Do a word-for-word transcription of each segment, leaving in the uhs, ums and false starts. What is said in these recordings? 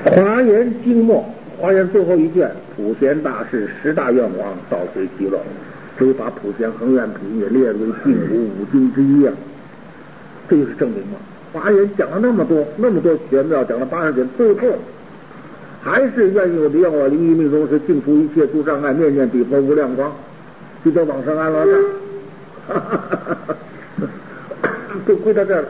华严经末，华严最后一卷，普贤大士十大愿望到随其乐，所以把普贤恒愿品也列为净土五经之一啊。这就是证明嘛。华严讲了那么多那么多玄妙，讲了八十卷，最后还是愿意我的愿我灵异命中是净除一切诸障碍，面面比佛无量光，就叫往生安乐站，都归到这儿了。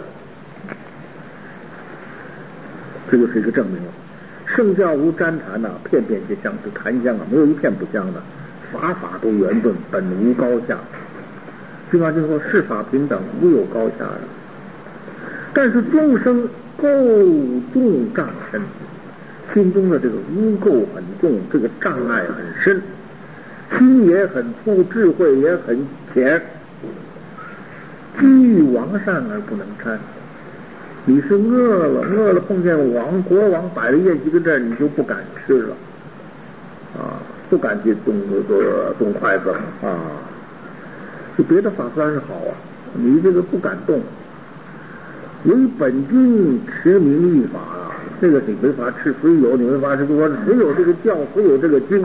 这就是一个证明了。圣教无沾谈呐、啊，片片皆相似，檀香啊，没有一片不香的。法法都圆顿，本无高下。经常就说世法平等，无有高下的。但是众生垢重障深，心中的这个污垢很重，这个障碍很深，心也很粗，智慧也很浅，机遇王善而不能参。你是饿了，饿了碰见王国王摆了宴席跟这儿，你就不敢吃了啊，不敢去动这个动筷子啊。就别的法虽然是好啊，你这个不敢动。唯本经持名义法啊，这个你没法吃，虽有你没法吃，就说只有这个教，只有这个经。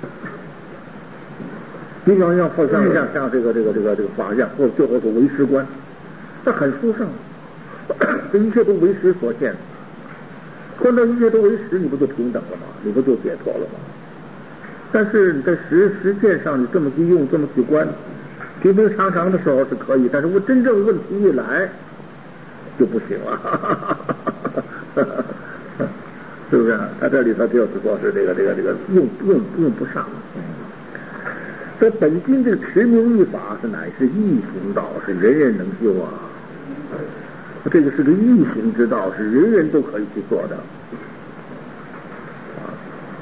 你想像像像像这个这个这个这个法相，或者最后是为师观，这很殊胜。这一切都为实所现，观到一切都为实，你不就平等了吗？你不就解脱了吗？但是你在实实践上，你这么去用，这么去观，平平常常的时候是可以，但是我真正问题一来就不行了，是不是？他这里头就是说是这个这个这个用用用不上。这本经这个持名义法是乃是易行道，是人人能修啊。这个是个易行之道，是人人都可以去做的啊。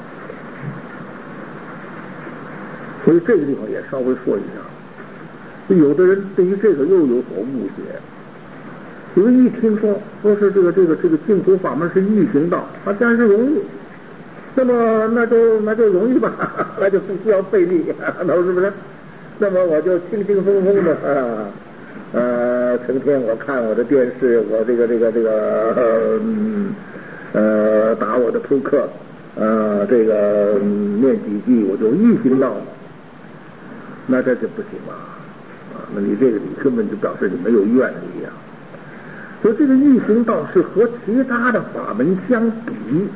所以这个地方也稍微说一下，有的人对于这个又有所误解，因为一听说说是这个这个这个净土法门是易行道，啊，当然是容易，那么那就那就容易吧，那就不需要费力，那是不是？那么我就轻轻松松的啊。呃，成天我看我的电视，我这个这个这个呃呃打我的扑克，呃这个、嗯、念几句我就易行道，那这就不行了啊！那你这个你根本就表示你没有愿力啊！所以这个易行道是和其他的法门相比，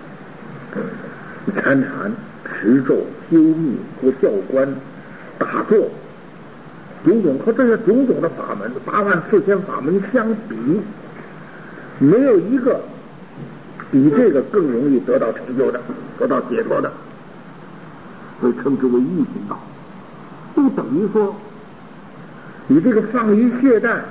参禅、持咒、修密或教观、打坐。种种和这些种种的法门，八万四千法门相比，没有一个比这个更容易得到成就的，得到解脱的，所以称之为易行道。就等于说，你这个放于懈怠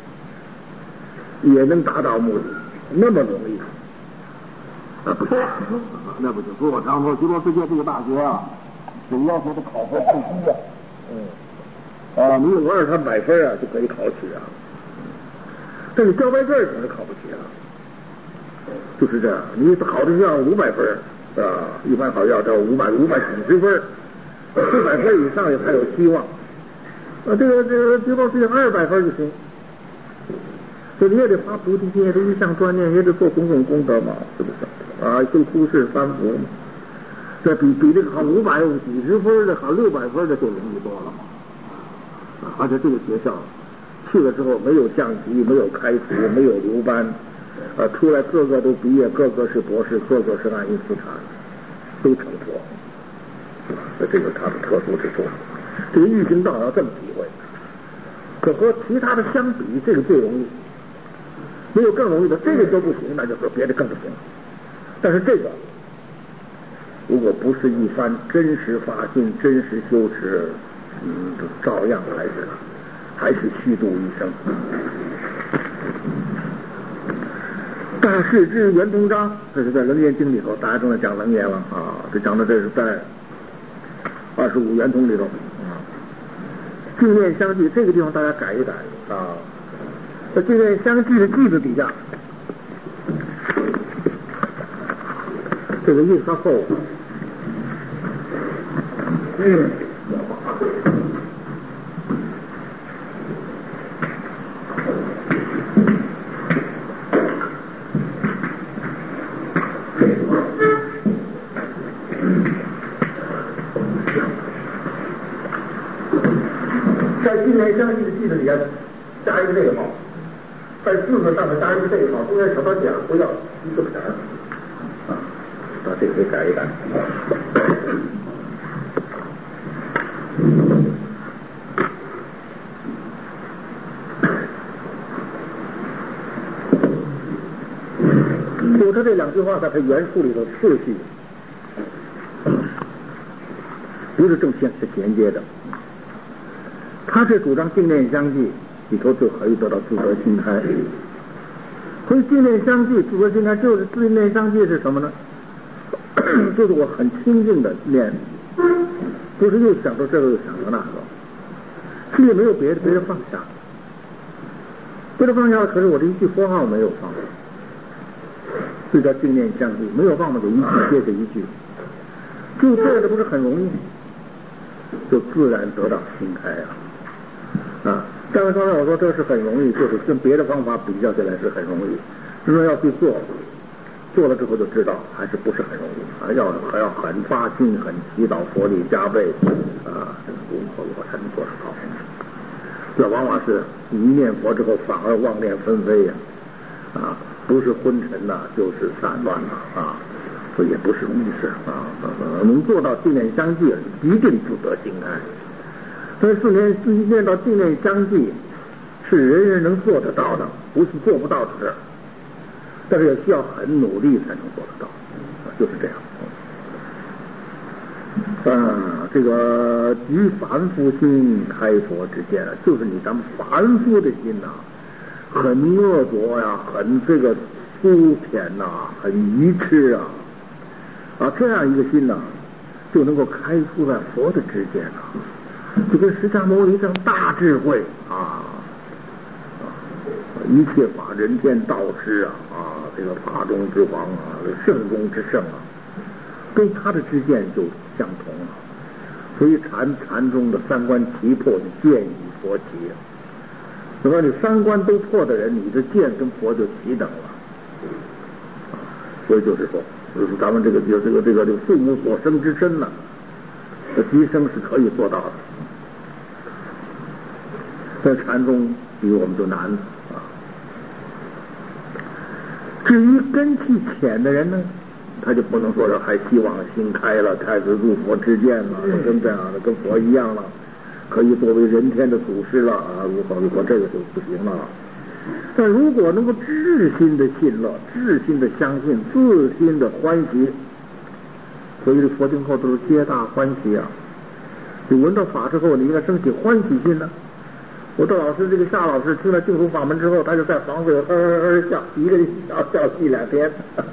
也能达到目的，那么容易啊？不是，那不就说我常说，极乐世界这个大学啊，只要求的考核不低啊，嗯。啊，你有二三百分啊，就可以考取啊。但是交白卷可是考不起啊。就是这样，你考的像五百分啊，一般考要到五百五百几十分，四百分以上也才有希望。啊，这个这个最高是二百分就行。所以你也得发菩提心，也得一向专念，也得做种种功德嘛，是不是？啊，就出世三福嘛。这比比这个考五百几十分的，考六百分的就容易多了嘛。而且这个学校去了之后没有降级，没有开除，没有留班，呃，出来个个都毕业，个个是博士，个个是爱因斯坦，都成佛。那这个它的特殊之处，这个易行道要这么体会。可和其他的相比，这个最容易，没有更容易的，这个就不行，那就和别的更不行。但是这个如果不是一番真实发心、真实修持，嗯，照样还是还是虚度一生。大势至圆通章，这是在《楞严经》里头，大家正在讲楞严了啊。这讲的这是在二十五圆通里头啊。净念相继，这个地方大家改一改啊。在净念相继的继字底下，这个印刷错误。嗯。 念相继的句子里边加一个这个号，在字字上面加一个这个号，中间小点点不要一个撇儿啊，把这个给改一改。就他这两句话在他原书里头次序不是正相是衔接的，他是主张净念相继，里头就可以得到自得心开。所以净念相继，自得心开就是净念相继是什么呢？就是我很清净的念，不是又想到这个又想到那个，心里没有别的别的放下，别的放下了，可是我这一句佛号没有放下。这叫净念相继，没有办法就一句接着一句，就这个不是很容易，就自然得到心开啊！啊，但是刚才我说这是很容易，就是跟别的方法比较起来是很容易，就说要去做，做了之后就知道还是不是很容易，还要还要很发心、很祈祷佛力加倍啊，这个功课我才能做得到。这往往是一念佛之后反而妄念纷飞呀，啊。不是昏沉呐，就是散乱呐，啊，这也不是容易事啊。能做到净念相继，一定自得心开。所以四念念到净念相继，是人人能做得到的，不是做不到的事，但是也需要很努力才能做得到，就是这样。啊，这个于凡夫心开佛之见，就是你咱们凡夫的心呐、啊。很恶浊呀，很这个粗浅呐、啊，很愚痴啊，啊，这样一个心呐、啊，就能够开出在佛的之间啊，就跟释迦牟尼这样大智慧啊，啊，一切法人天道师啊，啊，这个法中之王啊，圣中之圣啊，跟他的知见就相同了。所以禅禅中的三观齐破，就见与佛齐。如果你三观都破的人，你的见跟佛就齐等了。所以就是说，就是咱们这个这个这个这个这个父母所生之身呢，这提升是可以做到的。在禅中比我们就难啊。至于根气浅的人呢，他就不能说是还希望心开了，开始入佛之见了，跟这样的跟佛一样了。可以作为人天的祖师了啊！如何如何，这个就不行了。但如果能够至心的信乐，至心的相信，自心的欢喜，所以这佛经后都是皆大欢喜啊！你闻到法之后，你应该升起欢喜心呢。我的老师这个夏老师听了净土法门之后，他就在房子里呵呵呵笑，一个人笑笑一两天。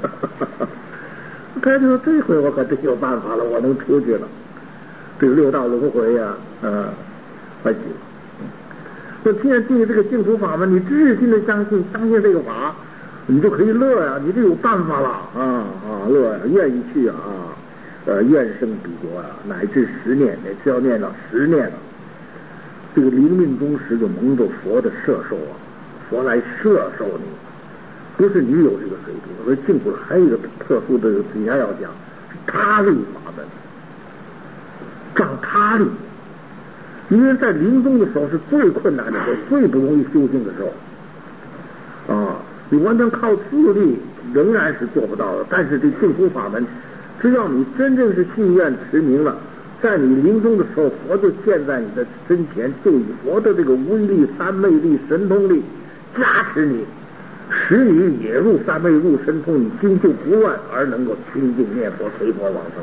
他就说这回我可真有办法了，我能出去了。这个六道轮回呀、啊，呃，欢喜。就听见进入这个净土法门，你至心的相信，相信这个法，你就可以乐呀、啊，你就有办法了啊啊，乐呀、啊，愿意去啊，呃，愿生彼国啊，乃至十念，乃至要念到十念了，这个临命终时就蒙着佛的摄受啊，佛来摄受你，不是你有这个水平，所以净土还有一个特殊的底下要讲，是他力法门。仗他力，因为在临终的时候是最困难的时候，最不容易修行的时候啊！你完全靠自力仍然是做不到的。但是这净土法门，只要你真正是信愿持名了，在你临终的时候，佛就现在你的身前，就以佛的这个威力、三昧力、神通力加持你，使你也入三昧、入神通，你心就不乱，而能够清净念佛、随佛往生。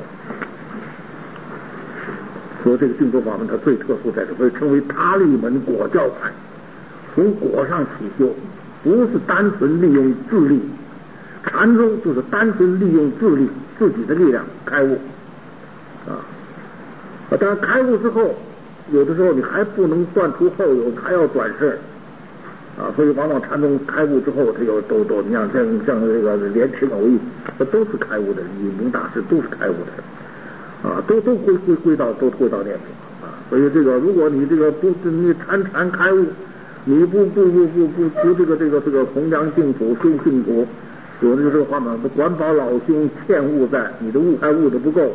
说这个净土法门它最特殊在这，所以称为他力门果教派，从果上起修，不是单纯利用自力，禅宗就是单纯利用自力自己的力量开悟啊。当然开悟之后，有的时候你还不能断除后有，还要转世啊，所以往往禅宗开悟之后，他有都都你像像像这个莲池偶遇，这都是开悟的，永明大师都是开悟的。啊，都都归归归到都归到念佛啊，所以这个如果你这个不你禅禅开悟，你不不不不不不这个这个这个弘扬净土修净土，有的就这个话嘛，管保老兄欠悟在，你的悟还悟的不够。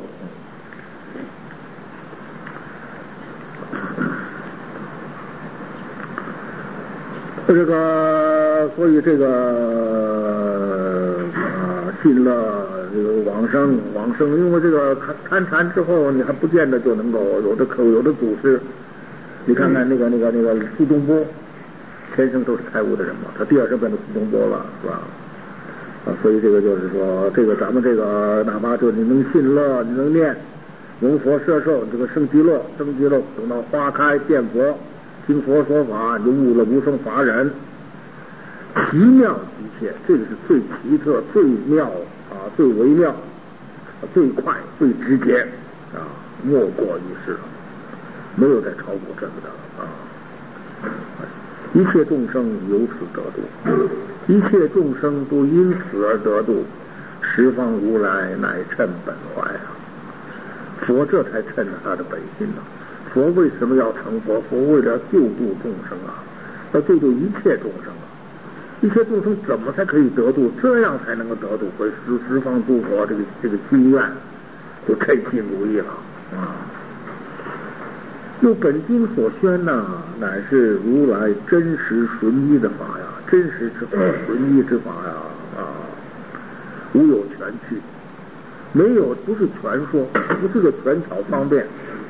这个，所以这个啊，信了这个往生，往生，因为这个参禅之后，你还不见得就能够有的可有的祖师，你看看那个那个那个苏东坡，天生都是开悟的人嘛，他第二生变成苏东坡了，是吧？啊，所以这个就是说，这个咱们这个哪怕就你能信乐，你能念，容佛摄受，这个生极乐，生极乐，等到花开见佛。听佛说法，就悟了无生法忍，奇妙极切，这个是最奇特、最妙啊、最微妙、最快、最直接啊，莫过于世了，没有再超过这个的啊！一切众生由此得度，一切众生都因此而得度，十方如来乃称本怀啊！佛这才称了他的本心呢、啊。佛为什么要成佛？佛为了救度众生啊，要救度一切众生啊！一切众生怎么才可以得度？这样才能够得度，会十十方诸佛这个这个心愿就称心如意了啊！又本经所宣呢，乃是如来真实纯一的法呀，真实之法，纯一之法呀啊，无有全去，没有不是全说，不是个权巧方便。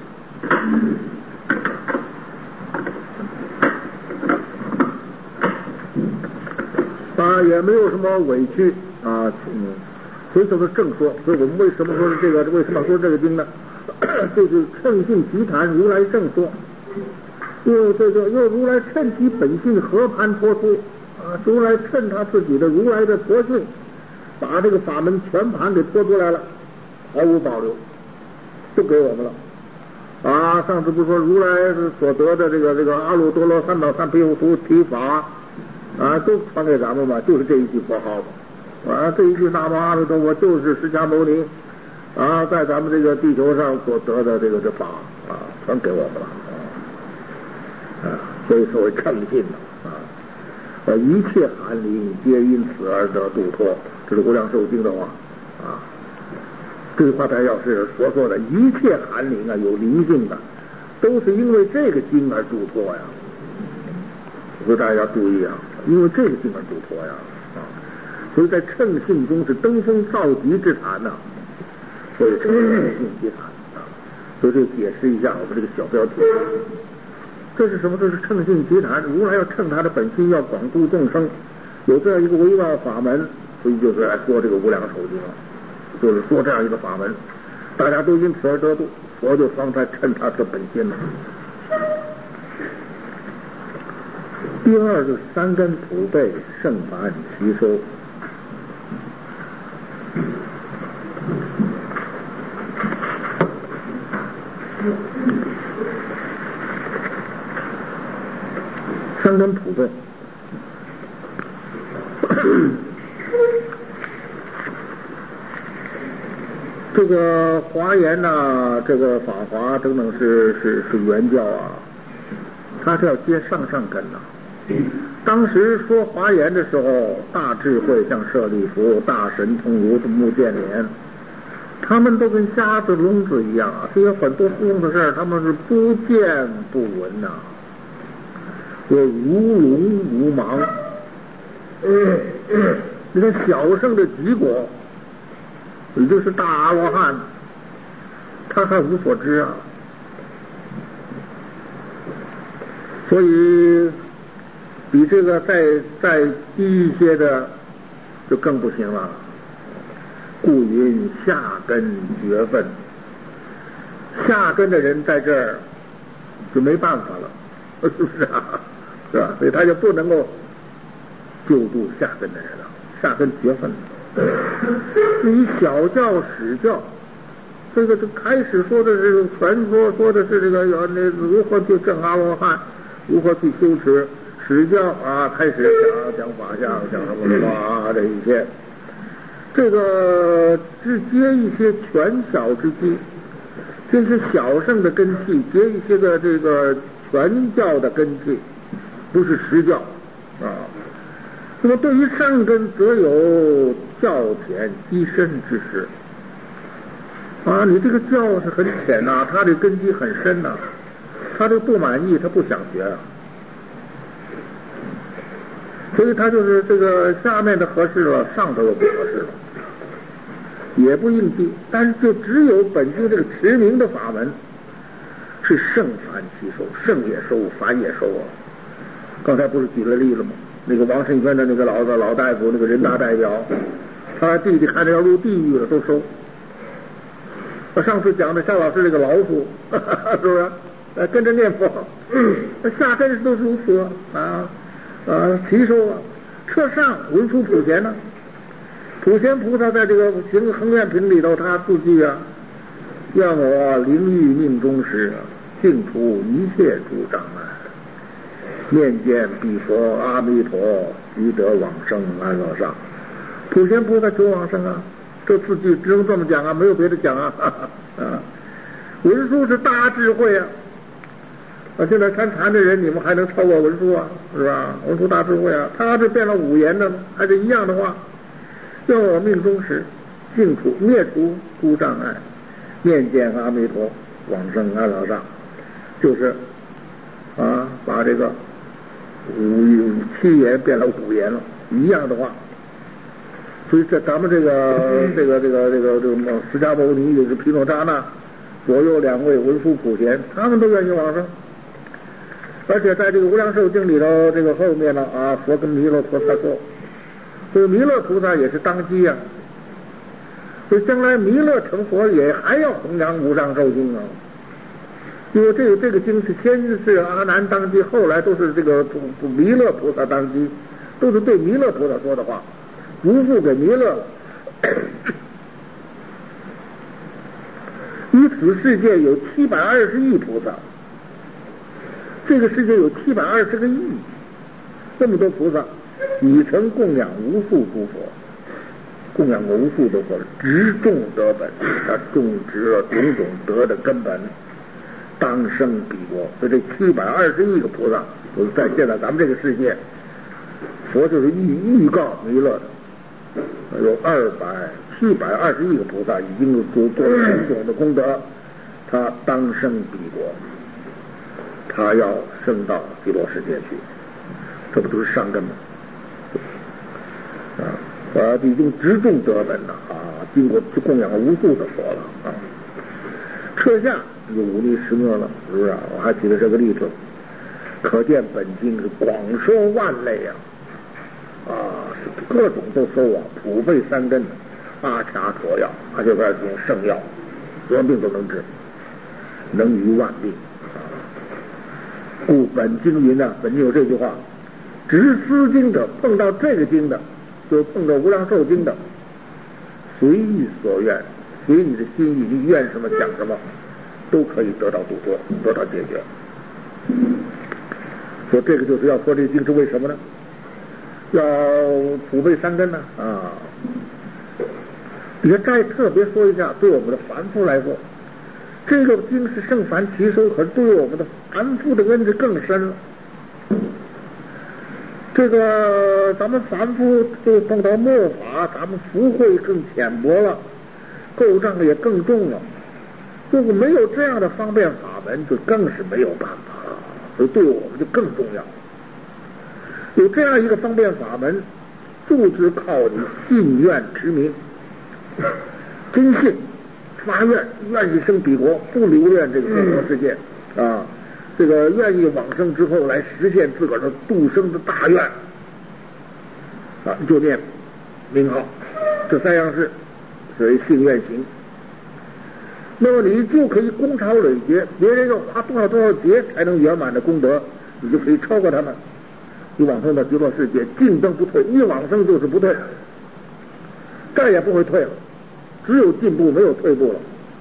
啊，也没有什么委屈啊，嗯，所以说是正说。所以我们为什么说是这个？为什么说这个经呢？就是乘性集谈，如来正说。又这个又如来趁其本性和盘托出啊，如来趁他自己的如来的佛性，把这个法门全盘给托出来了，毫无保留，都给我们了。啊，上次不是说如来所得的这个这个阿耨多罗三藐三菩提法啊，都传给咱们吧，就是这一句佛号吧，啊，这一句南无阿弥陀佛就是释迦牟尼啊，在咱们这个地球上所得的这个这法啊，传给我们了啊，啊，所以说为称信的啊，一切寒灵皆因此而得度脱，这是无量寿经的话啊。这句话才要是佛说的，一切寒灵啊，有灵性的，都是因为这个经而度脱呀。所以大家要注意啊，因为这个经而度脱呀啊，所以在乘性中是登峰造极之谈呐、啊，所以称性极谈啊。所以这解释一下我们这个小标题，这是什么？这是乘性极谈，如来要乘他的本心，要广度众生，有这样一个微妙法门，所以就是来说这个无量寿经了。就是说这样一个法门，大家都因此而得度，佛就方才趁他的本心了。第二就是三根普被，圣凡齐收。三根普被。这个华严呐、啊，这个法华等等是是是原教啊，他是要接上上根呐、啊。当时说华严的时候，大智慧像舍利弗，大神通如目犍连，他们都跟瞎子聋子一样啊，这有很多不懂的事儿，他们是不见不闻呐、啊，我如聋如盲。嗯嗯，你看小圣的结果。也就是大阿罗汉，他还无所知啊，所以比这个再再低一些的就更不行了。故云下根绝分，下根的人在这儿就没办法了，是不是啊？是吧？所以他就不能够救度下根的人了，下根绝分。至于小教史教，这个这开始说的是全说说的是这个要那如何去证阿罗汉，如何去修持。史教啊，开始讲讲法相，讲什么什么啊，这一些，这个只接一些权小之机，这是小圣的根器，接一些个这个权教的根器，不是实教啊。那么对于上根，则有教浅积深之事啊。你这个教是很浅呐、啊，他的根基很深呐、啊，他这不满意，他不想学啊。 所以他就是这个下面的合适了，上头又不合适了，也不应记。但是就只有本经这个持名的法门是圣凡其收，圣也收，凡也收啊。刚才不是举了例了吗？那个王慎轩的那个老的老大夫，那个人大代表，他弟弟看着要入地狱了，都收。我上次讲的夏老师这个老鼠，哈哈是不是？呃，跟着念佛，那下真是都是如此啊啊，齐收啊。彻上文殊普贤呢？普贤菩萨在这个行恒愿品里头，他自句啊，愿我灵欲命中时，净除一切诸障碍。面见彼佛阿弥陀，即得往生安乐上。普贤菩萨求往生啊，这四句只能这么讲啊，没有别的讲啊。哈哈啊，文殊是大智慧啊！啊，现在参禅的人，你们还能超过文殊啊？是吧？文殊大智慧啊，他是变了五言的，还是一样的话。愿我命中时，净除灭除诸障碍，面见阿弥陀，往生安乐上，就是啊，把这个五七言变了五言了，一样的话。所以这咱们这个这个这个这个这个释迦牟尼也是毗卢遮那左右两位文殊普贤，他们都愿意往生。而且在这个无量寿经里头，这个后面呢啊，佛跟弥勒菩萨说，所以弥勒菩萨也是当机啊。所以将来弥勒成佛也还要弘扬无上寿经啊。因为这个这个经是先是阿难当机，后来都是这个弥勒菩萨当机，都是对弥勒菩萨说的话。不付给弥勒，于此世界有七百二十亿菩萨，这个世界有七百二十个亿，这么多菩萨，已曾供养无数诸佛，供养无数的佛，植种德本，他种植了种种德的根本，当生彼国。所以这七百二十亿个菩萨，就是在现在咱们这个世界，佛就是预预告弥勒的。有二百七百二十亿个菩萨已经做做了种种的功德，他当生彼国，他要升到极乐世界去，这不都是上根吗？啊，啊，已经植种德本了啊，经过供养无数的佛了啊。彻下就忤逆施虐了，是不是啊？我还举了这个例子，可见本经是广收万类啊。啊，各种都收啊，普被三根，阿掐陀药，它就这种圣药，什么病都能治，能于万病。啊、故本经云啊，本经有这句话：执思经的碰到这个经的，就碰到无量寿经的，随意所愿，随你的心意，你愿什么讲什么，都可以得到度脱，得到解决。说这个就是要说这个经是为什么呢？要普被三根呢啊！也再特别说一下，对我们的凡夫来说，这个经是圣凡其收，可是对于我们的凡夫的恩是更深了。这个咱们凡夫就碰到末法，咱们福慧更浅薄了，垢障也更重了。如果没有这样的方便法门，就更是没有办法了，所以对我们就更重要。有这样一个方便法门，就是靠你信愿持名，真信发愿，愿意生彼国，不留恋这个娑婆世界啊，这个愿意往生之后来实现自个儿的度生的大愿啊，就念名号，这三样事所谓信愿行。那么你就可以功超累劫，别人要花多少多少劫才能圆满的功德，你就可以超过他们。你往生到极乐世界，进登不退，一往生就是不退，再也不会退了，只有进步没有退步了。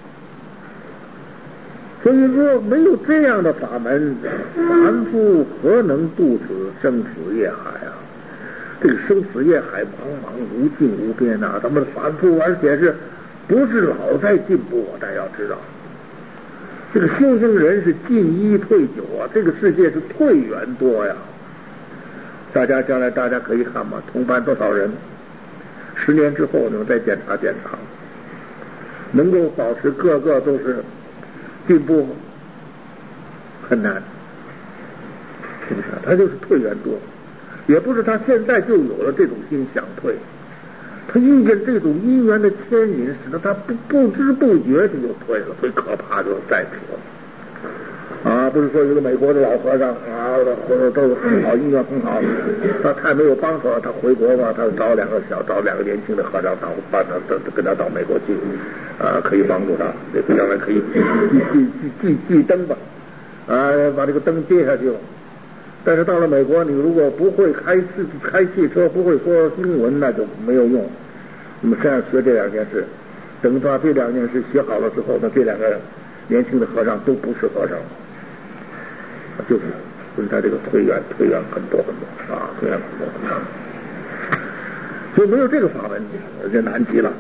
所以说，没有这样的法门，凡夫何能渡此生死业海啊？这个生死业海茫茫无尽无边啊！咱们的凡夫，而且是不是老在进步啊？大家要知道，这个修行人是进一退九啊，这个世界是退缘多呀。大家将来大家可以看嘛，同班多少人？十年之后你们再检查检查，能够保持个个都是进步很难，是不是？他就是退缘多。 也不是他现在就有了这种心想退，他遇见这种因缘的牵引，使得他不不知不觉他就退了，最可怕就是在此啊！不是说一个美国的老和尚啊，或者都很好，姻缘很好，他太没有帮手，他回国嘛，他找两个小找两个年轻的和尚到帮他跟他到美国去，啊，可以帮助他，这个将来可以继继继继灯吧，啊，把这个灯接下去了。但是到了美国，你如果不会开汽开汽车，不会说英文，那就没有用。那么这样学这两件事，等把这两件事学好了之后，那这两个年轻的和尚都不是和尚了，就是就是他这个退远退远很多很多啊，退远很多很多，所以没有这个法门就难极了。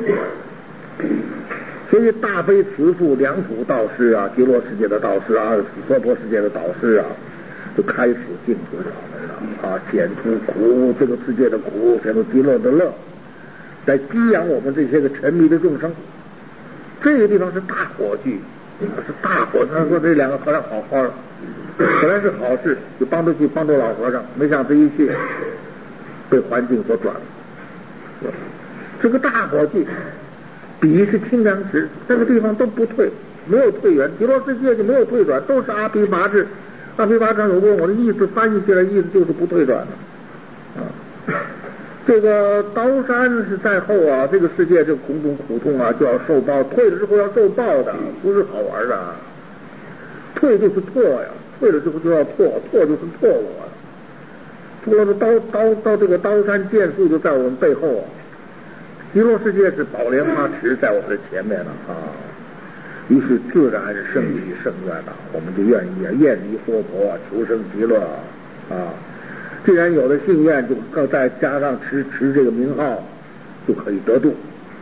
所以大悲慈父两土道师啊，极乐世界的道师啊，娑婆世界的导师啊，就开始净土法门了啊，显出苦这个世界的苦，显出极乐的乐，在激扬我们这些个沉迷的众生。这个地方是大火炬，是大火。他说这两个和尚好好的，本来是好事，就帮着去帮助老和尚，没想这一去被环境所转了。这个大火炬比是清凉池，这个地方都不退，没有退远，极乐世界就没有退转，都是阿毗跋致。阿毗跋致有过我的意思翻译起来，意思就是不退转的啊。这个刀山是在后啊，这个世界这种种苦痛啊就要受报，退了之后要受报的，不是好玩的。退就是错呀，退了之后就要错，错就是错误啊。错了刀刀到这个刀山剑树就在我们背后啊，极乐世界是宝莲花池在我们的前面了啊。于是自然胜利圣愿了，我们就愿意啊，厌离娑婆，求生极乐啊。既然有了信愿，就再加上持持这个名号，就可以得度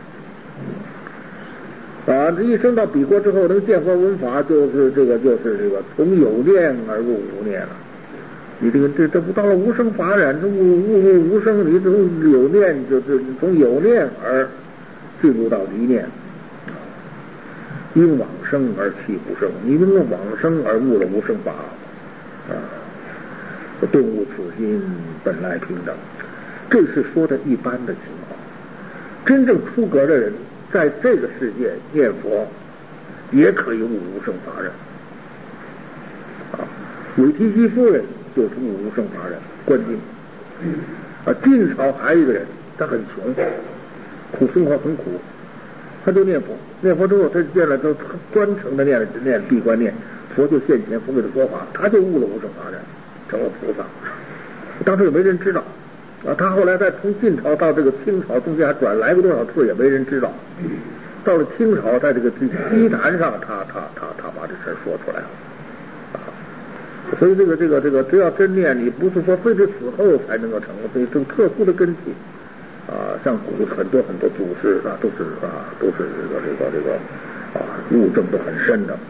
啊！这一生到彼国之后，能见佛闻法，就是这个就是这个从有念而入无念了。你这个这这不到了无生法忍，这悟悟入无生，你从有念就是从有念而进入到离念，因往生而弃不生，你因往生而悟了无生法啊！顿悟此心本来平等，这是说的一般的情况。真正出格的人，在这个世界念佛，也可以悟无生法忍。啊，韦提希夫人就是悟无生法忍，观经。啊，晋朝还有一个人，他很穷，苦生活很苦，他就念佛，念佛之后，他见了都专程的念念闭关念，佛就现前，佛给他说法，他就悟了无生法忍。成了菩萨，当时也没人知道啊。他后来在从晋朝到这个清朝中间还转来过多少次，也没人知道。到了清朝，在这个祭坛上，他他他他把这事说出来了啊。所以这个这个这个，只要真念，你不是说非得死后才能够成，所以这个特殊的根器啊，像古很多很多祖师啊，都是啊都是这个这个这个啊悟证都很深的。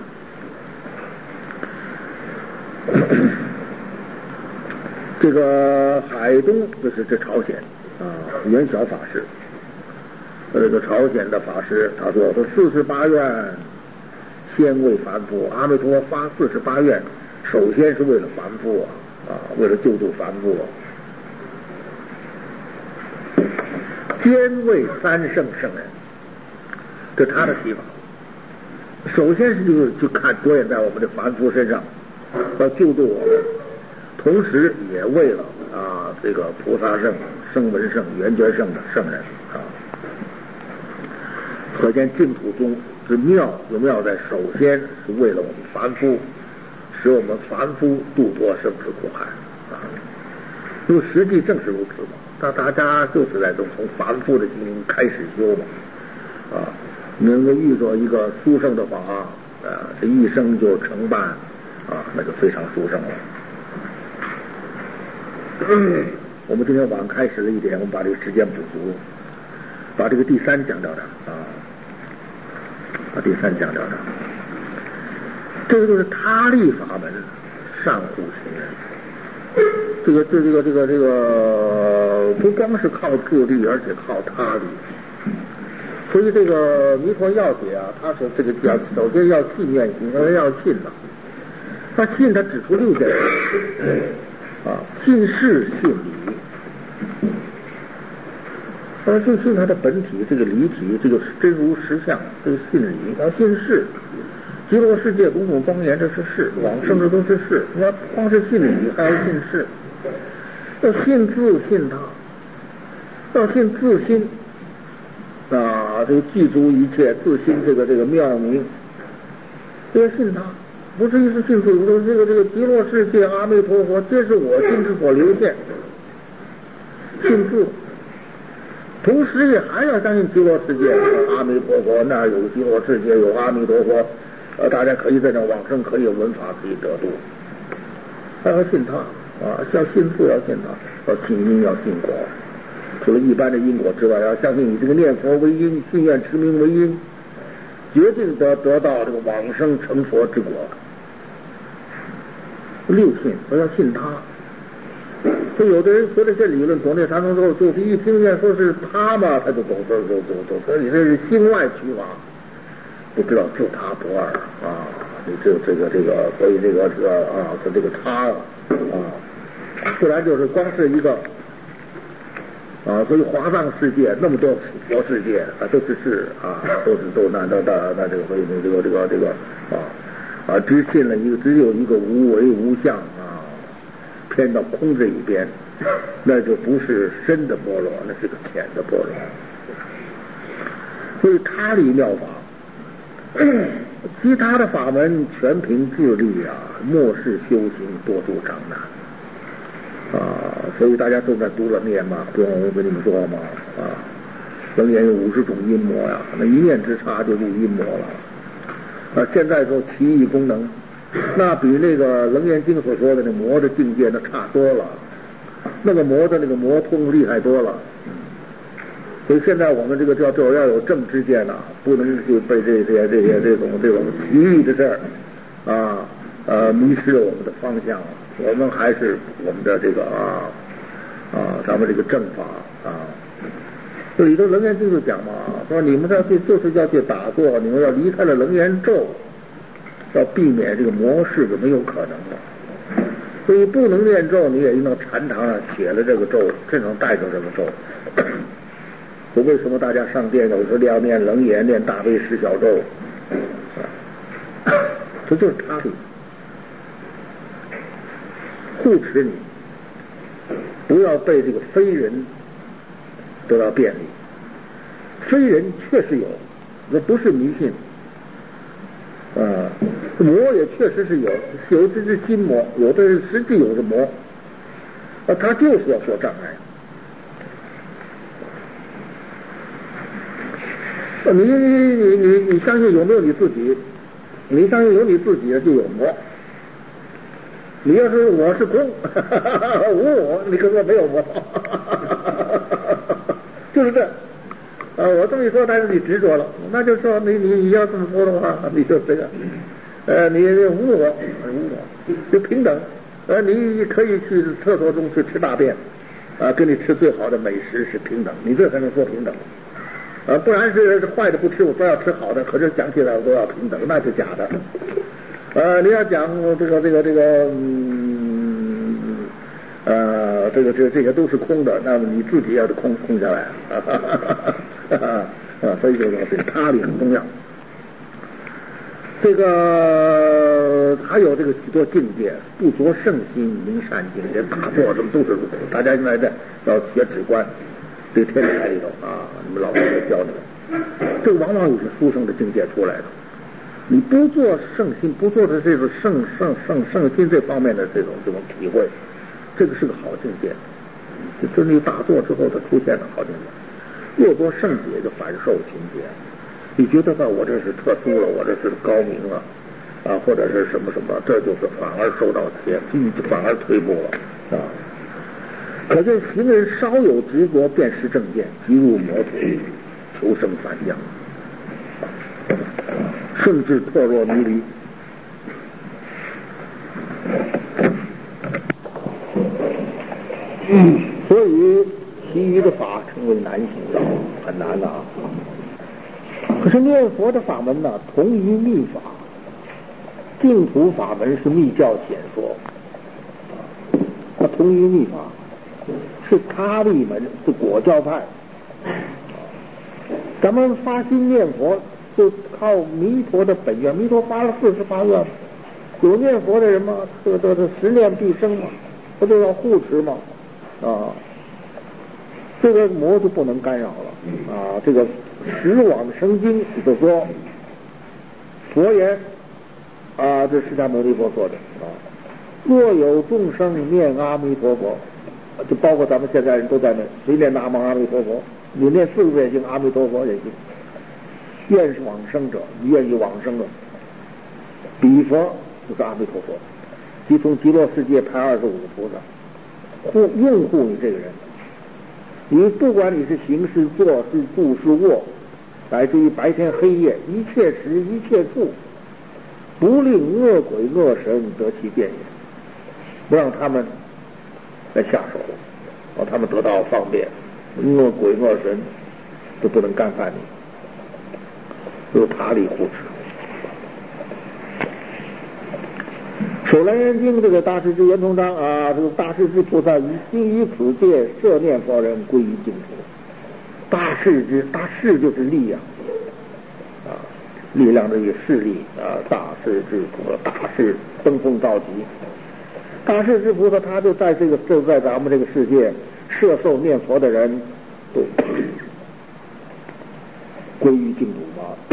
这个海东就是这朝鲜啊，元晓法师，这个朝鲜的法师，他说说四十八愿先为凡夫，阿弥陀佛发四十八愿，首先是为了凡夫啊，啊，为了救度凡夫，兼为三圣圣人，这是他的提法。首先是就是就看着眼在我们的凡夫身上，要救度我们。同时也为了啊这个菩萨圣、声闻圣、圆觉圣的圣人啊，可见净土宗之妙有妙在，首先是为了我们凡夫，使我们凡夫度脱生死苦海啊。因为实际正是如此嘛，那大家就是在从从凡夫的心灵开始修嘛啊，能够遇着一个殊胜的法啊，这一生就成办啊，那就非常殊胜了。嗯，我们今天晚上开始了一点，我们把这个时间补足，把这个第三讲到这啊，把第三讲到这，这个就是他力法门，上护行人。这个这这个这个这个不光是靠自力，而且靠他力。所以这个弥陀要解啊，他说这个要首先要信愿行，而要信了。他信他指出六件事。 啊，信事信理，而就信它的本体，这个理体，这个真如实相，这个信理，要信事。极乐世界种种庄严，这是事；往生这都是事。你要光是信理，还要信事，要信自信他，要信自心啊，这个记住一切自心这个这个妙名，要信他，不是一时信自如。这个这个极乐世界阿弥陀佛，皆是我心之所流现，信自。同时也还要相信极乐世界阿弥陀佛，那有极乐世界，有阿弥陀佛。呃，大家可以在那往生，可以闻法，可以得度，还要信他啊，要信自，要信他，要信因，要信果。除了一般的因果之外，要相信你这个念佛为因，信愿持名为因，决定得得到这个往生成佛之果。六信，我要信他。所以有的人学这些理论，懂这禅宗之后，就是一听见说是他嘛，他就走走走走走，所以你这是心外取法。不知道就他不二啊！你这这个这个，所以这个这个啊，他这个他啊，不然就是光是一个啊，所以华藏世界那么多佛世界啊，都是是啊，都是都那那那那这个所以这个这个这个啊啊，只信了一个只有一个无为无相啊，偏到空这一边，那就不是深的般若，那是个浅的般若。所以他理妙法。其他的法门全凭自力啊，末世修行多助长难啊，所以大家都在读了念嘛，不用我跟你们说嘛啊，楞严有五十种阴魔呀，那一念之差就入阴魔了啊。现在说奇异功能，那比那个楞严经所说的那魔的境界那差多了，那个魔的那个魔通厉害多了。所以现在我们这个叫叫要有正知见呐、啊，不能就被这些这些这种这种奇异的事儿啊呃迷失了我们的方向。我们还是我们的这个啊啊咱们这个正法啊。这里头楞严经就讲嘛，说你们要去就是要去打坐，你们要离开了楞严咒，要避免这个魔事是没有可能的。所以不能念咒，你也应当禅堂上写了这个咒，身上带着这个咒。所以为什么大家上殿有时候要念楞严、念大悲十小咒？这就是他力护持你，不要被这个非人得到便利。非人确实有，那不是迷信啊。魔也确实是有，有的是心魔，有的是实际有的魔，啊，他就是要说障碍。你你你你你相信有没有你自己？你相信有你自己就有魔。你要是我是空，无我，你可说没有魔，就是这。啊，我这么一说，但是你执着了，那就说你你你要这么说的话，你就这个，呃，你无我，无我就平等。呃，你可以去厕所中去吃大便，啊，跟你吃最好的美食是平等，你这才能说平等。呃，不然是坏的不吃，我都要吃好的，可是讲起来我都要平等，那是假的。呃，你要讲这个这个这个，嗯，呃，这个这个这些都是空的，那么你自己要是空空下来，啊，所以这个这个他力很重要。这个还有这个许多境界，不着圣心明善境界，打坐什么都是如此。大家现在在要学止观。这个天台里头啊，你们老师也教你们，这个往往有些殊胜的境界出来的。你不做圣心，不做的这个圣圣圣圣心这方面的这种这种体会，这个是个好境界。就是你打坐之后，它出现了好境界。若多圣解就反受情节，你觉得吧，我这是特殊了，我这是高明了啊，或者是什么什么，这就是反而受到邪，反而退步了啊。可见行人稍有执着，便是正见，即入魔土，求生反向，甚至堕落迷离。嗯，所以其余的法称为难行道，很难的啊。可是念佛的法门呢，同于密法，净土法门是密教显说。 同一密法，是他力门，是果教派。咱们发心念佛就靠弥陀的本愿，弥陀发了四十八愿，有念佛的人嘛，这这这十念必生嘛，不就要护持嘛啊，这个魔就不能干扰了啊。这个十往生经就说佛言啊，这释迦牟尼佛说的啊，若有众生念阿弥陀佛，就包括咱们现在人都在那，谁念南无阿弥陀佛？你念四个也行，阿弥陀佛也行。愿是往生者，你愿意往生的，彼佛就是阿弥陀佛，即从极乐世界派二十五个菩萨护拥护你这个人。你不管你是行是坐是住是卧，乃至于白天黑夜，一切时一切处，不令恶鬼恶神得其便也，不让他们来下手，让他们得到方便。恶鬼恶神都不能干犯你，有他力护持。首楞严经这个大势至圆通章啊，这个大势至菩萨以今于此界摄念佛人归于净土。大势至，大势就是力量啊，力量这个势力啊，大势至菩萨，大势登峰造极。大势至菩萨他就在这个就在咱们这个世界摄受念佛的人都归于净土吧。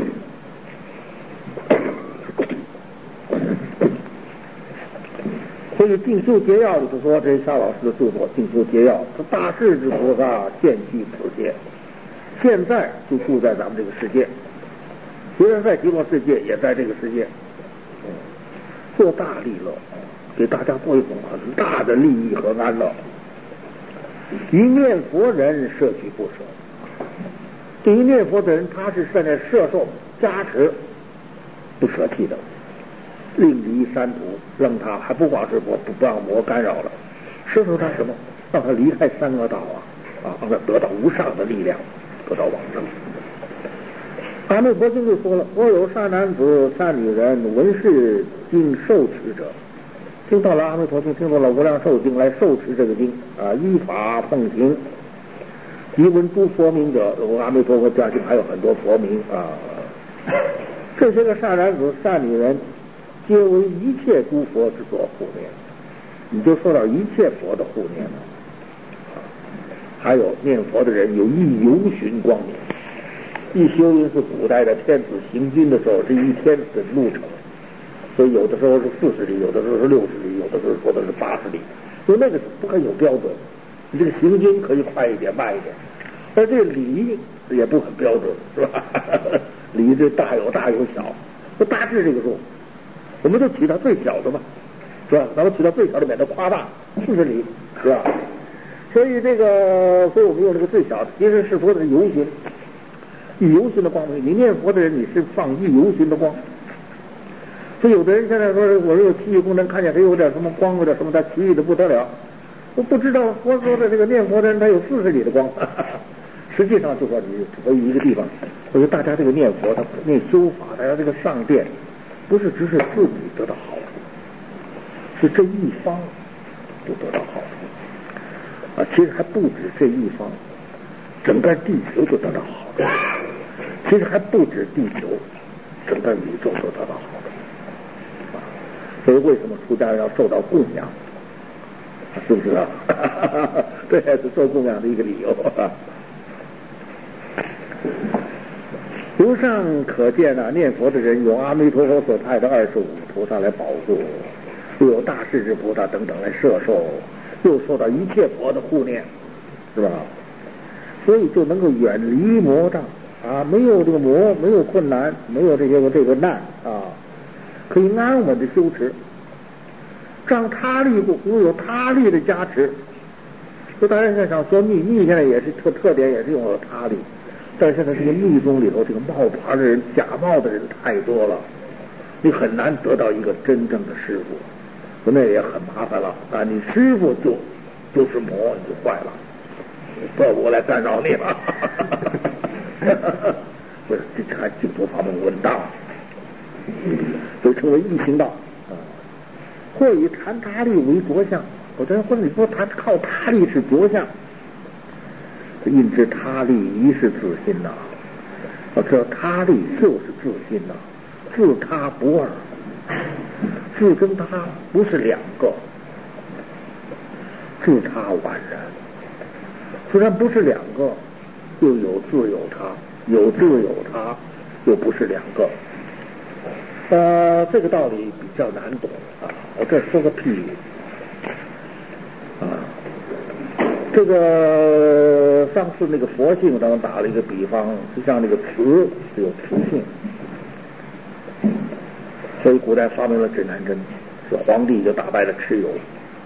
所以《净修节要》里头说，这是夏老师的著作《净修节要》，说大势至菩萨现居此界，现在就住在咱们这个世界，虽然在极乐世界，也在这个世界，做大利乐，给大家做一种很大的利益和安乐。于念佛人摄取不舍，对于念佛的人，他是在那摄受加持不舍弃的，令离三途，让他还不光是不不让魔干扰了，摄受他什么？让他离开三恶道啊啊，让他得到无上的力量，得到往生。阿弥陀经就说了：若有善男子、善女人，闻是经受持者，听到了阿弥陀经，听到了无量寿经，来受持这个经啊，依法奉行，即闻诸佛名者，阿弥陀佛家经还有很多佛名啊。这些个善男子、善女人，皆为一切诸佛之所护念，你就受到一切佛的护念了。还有念佛的人有一游巡光明。一修因是古代的天子行军的时候，是一天的路程，所以有的时候是四十里，有的时候是六十里，有的时候说的是八十里，所以那个是不很有标准。你这个行军可以快一点、慢一点，而这个礼也不很标准，是吧？礼这大有大有小，不大致这个数，我们就取到最小的嘛，是吧？咱们取到最小的，免得夸大，四十里，是吧？所以这个，所以我们用这个最小的，其实是说的是游行。一游行的光明，你念佛的人，你是放一游行的光。所以有的人现在说，我有奇异功能，看见谁有点什么光，有点什么，他奇异的不得了。我不知道佛说的这个念佛的人，他有四十里的光。实际上就说你可以一个地方，我觉得大家这个念佛，他念修法，大家这个上殿，不是只是自己得到好处，是这一方都得到好处啊！其实还不止这一方，整个地球就得到好处。其实还不止地球，整个宇宙都得到好处。所以为什么出家人要受到供养？是不是啊？这也是受供养的一个理由。由上可见啊，念佛的人有阿弥陀佛所派的二十五菩萨来保护，又有大势至菩萨等等来摄受，又受到一切佛的护念，是吧？所以就能够远离魔障啊，没有这个魔，没有困难，没有这些个这个难啊，可以安稳的修持，让他力不拥有他力的加持。就大家现在想说密密，现在也是特特点，也是用了他力，但是现在这个密宗里头，这个冒牌的人、假冒的人太多了，你很难得到一个真正的师傅，那也很麻烦了啊！你师傅就就是魔，你就坏了。不要我来干扰你了，不是，这还净土法门稳当，所以称为易行道啊。或以禅他力为着相， 我这或者你说他靠他力是着相，因知他力一是自心呐、啊。我知道他力就是自心呐、啊，自他不二，自跟他不是两个，自他宛然。虽然不是两个，又有自有他，有自有他，又不是两个。呃，这个道理比较难懂啊。我这说个譬喻啊，这个上次那个佛性当中打了一个比方，就像那个瓷有瓷性，所以古代发明了指南针，是皇帝就打败了蚩尤。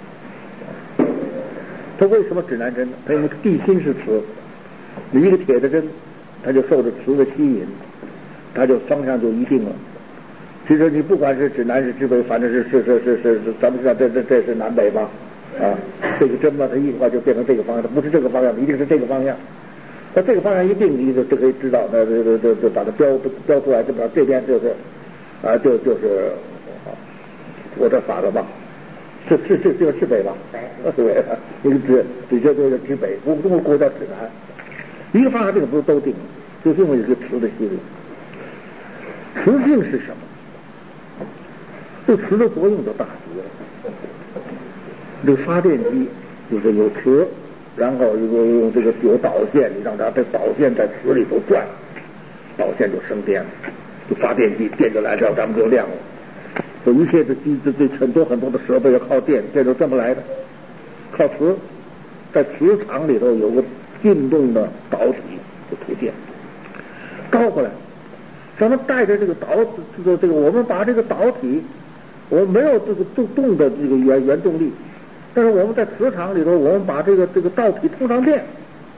他为什么指南针？他因为地心是磁，你一个铁的针，它就受着磁的吸引，它就方向就一定了。其实你不管是指南是指北，反正是是是是是，咱们知道这这这是南北吧？啊，这个针嘛，它一块就变成这个方向，它不是这个方向，一定是这个方向。那这个方向一定，你就就可以知道，那这这这这把它标标出来，这边这边就是啊，就就是我这法了吧？这这这这个是北吧？对，那个指指这就是指北，我中国国家指南，一个方向这个不是都定了，就是因为有个磁的吸引。磁性是什么？这磁的作用就大极了。这个发电机就是有磁，然后又用这个有导线，你让它这导线在磁里头转，导线就生电了，就发电机电就来这，咱们就亮了。所以一切的机这这很多很多的设备要靠电，这就这么来的，靠磁，在磁场里头有个运动的导体就吐电，高过来。咱们带着这个导这个这个，我们把这个导体，我们没有这个动动的这个原原动力，但是我们在磁场里头，我们把这个这个导体通上电，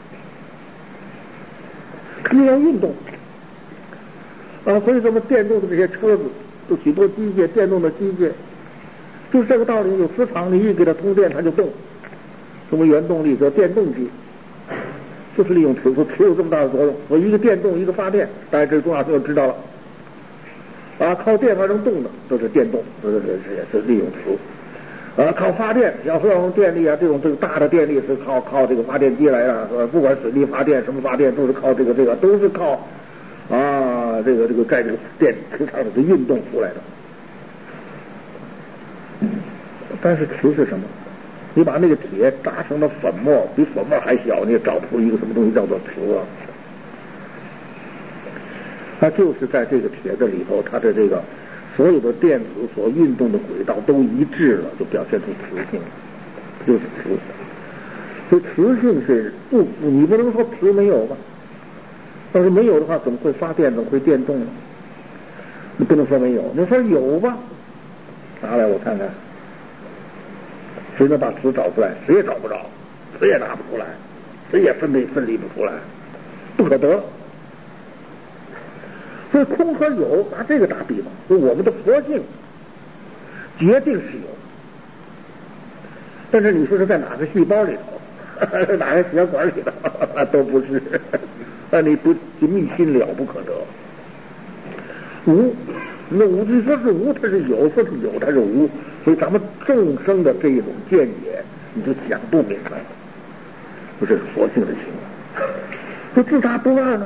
肯定要运动啊！所以咱们电动的这些车子，有许多机械，电动的机械，就是这个道理。有磁场，你一给它通电，它就动。什么原动力叫电动机？就是利用磁，说磁有这么大的作用。我一个电动，一个发电，大家这中华就知道了。啊，靠电发生动的都是电动，这是是是利用磁。啊，靠发电，要说要用电力啊，这种这个大的电力是靠靠这个发电机来的，是吧？不管水力发电什么发电，都是靠这个这个，都是靠啊这个这个在这个电磁场里的运动出来的。但是磁是什么？你把那个铁打成了粉末，比粉末还小，你也找不出一个什么东西叫做磁啊。它就是在这个铁的里头，它的这个所有的电子所运动的轨道都一致了，就表现出磁性，就是磁。所以磁性是不，你不能说磁没有吧？要是没有的话，怎么会发电？怎么会电动呢？你不能说没有，你说有吧？拿来我看看。谁能把磁找出来？谁也找不着，谁也拿不出来，谁也分类分离不出来，不可得。所以空和有拿这个打比方，就我们的佛性决定是有，但是你说是在哪个细胞里头，哪个血管里头，那都不是，那你不密心了不可得。无，那无你说是无，它是有；说是有，它是无。所以咱们众生的这一种见解，你就讲不明白，这是佛性的情况。这自他不二呢？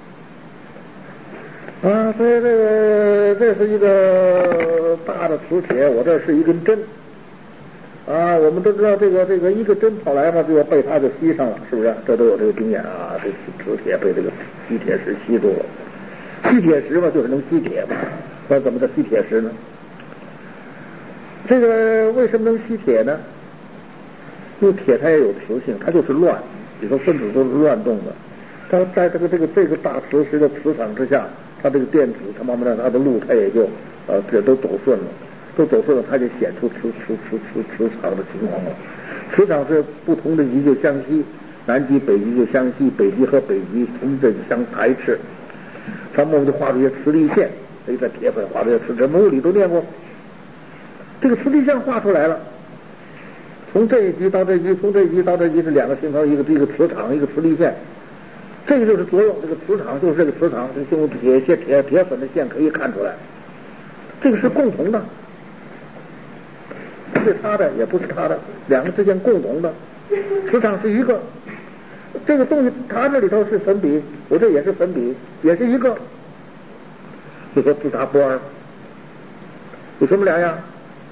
啊，所以这个这是一个大的磁铁，我这是一根针。啊，我们都知道这个这个一个针跑来嘛，就要被它就吸上了，是不是？这都有这个经验啊。这磁铁被这个吸铁石吸住了，吸铁石嘛就是能吸铁嘛，那怎么叫吸铁石呢？这个为什么能吸铁呢？因为铁它也有磁性，它就是乱，里头分子都是乱动的。它在这个这个这个大磁石的磁场之下，它这个电子它慢慢的它的路它也就呃这都走顺了，都走顺了，它就显出磁磁磁磁磁场的情况了。磁场是不同的极就相吸，南极北极就相吸，北极和北极同振相排斥。他们就画出一些磁力线，所以在铁粉画这些磁，这物理都念过。这个磁力线画出来了，从这一级到这一级，从这一级到这一级是两个形成一个一个磁场，一个磁力线。这个就是作用，这个磁场就是这个磁场，就用铁线铁铁粉的线可以看出来，这个是共同的。 是他的也不是他的，两个之间共同的磁场是一个。这个东西他这里头是粉笔，我这也是粉笔，也是一个，就说自他不二，有什么两样？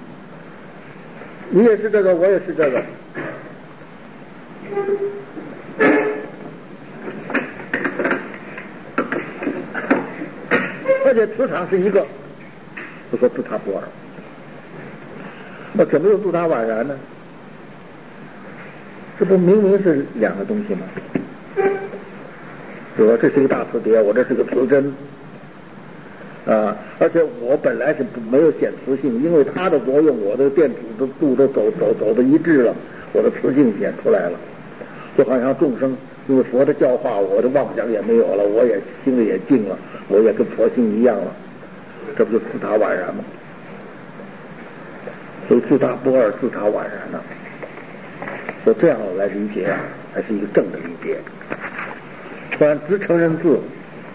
你也是这个，我也是这个。而且磁场是一个，就说自他不二。那怎么又自他宛然呢？这不明明是两个东西吗？说这是一个大磁碟，我这是个磁针啊，而且我本来是没有显磁性，因为它的作用，我的电子的度都走走走的一致了，我的磁性显出来了。就好像众生因为佛的教化，我的妄想也没有了，我也心里也静了，我也跟佛性一样了，这不就自他宛然吗？所以自他不二，自他宛然呢、啊。所以这样来理解啊，还是一个正的理解。不然只承认自，